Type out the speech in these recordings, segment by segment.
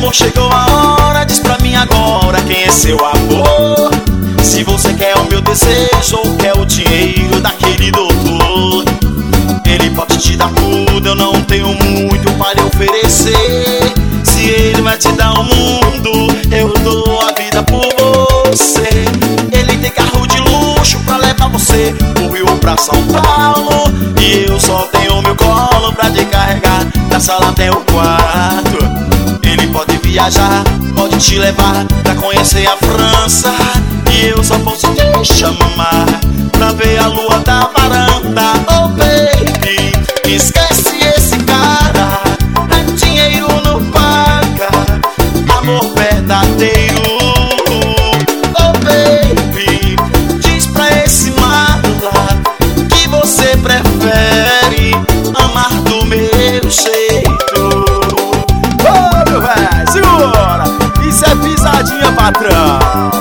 amor, chegou a hora, diz pra mim agora quem é seu amor. Se você quer o meu desejo ou quer o dinheiro daquele doutor, ele pode te dar tudo, eu não tenho muito para lhe oferecer. Se ele vai te dar o mundo, eu dou a vida por você. Ele tem carro de luxo pra levar você do Rio pra São Paulo, e eu só tenho meu colo pra te carregar da sala até o quarto. Ele pode viajar, pode te levar pra conhecer a França, e eu só posso te chamar pra ver a lua da varanda. Oh baby, esquece esse cara, dinheiro não paga amor verdadeiro. Oh baby, diz pra esse mala que você prefere amar do meu jeito. Oh meu velho, segura, isso é pisadinha, patrão.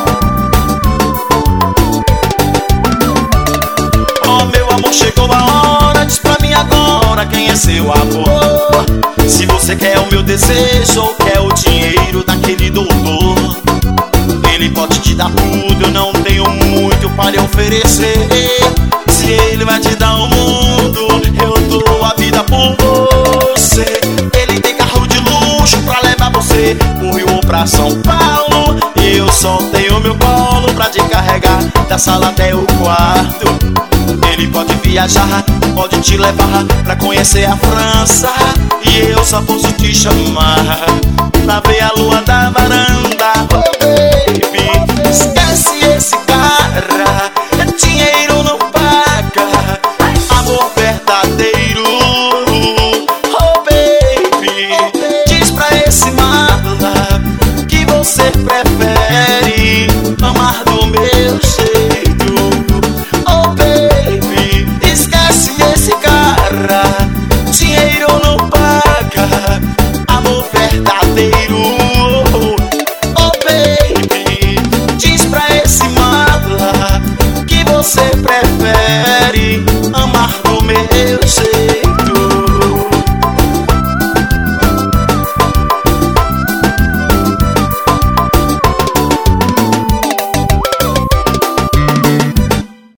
Oh meu amor, chegou a hora, diz pra mim agora quem é seu amor. Se você quer o meu desejo ou quer o dinheiro daquele doutor, ele pode te dar tudo, eu não tenho muito para lhe oferecer. Se ele vai te dar o mundo, eu dou a vida por você. Ele tem carro de luxo pra levar você do Rio ou pra São Paulo, e eu só tenho meu colo pra te carregar da sala até o quarto. Ele pode viajar, pode te levar pra conhecer a França, e eu só posso te chamar pra ver a lua da varanda. Oh baby, esquece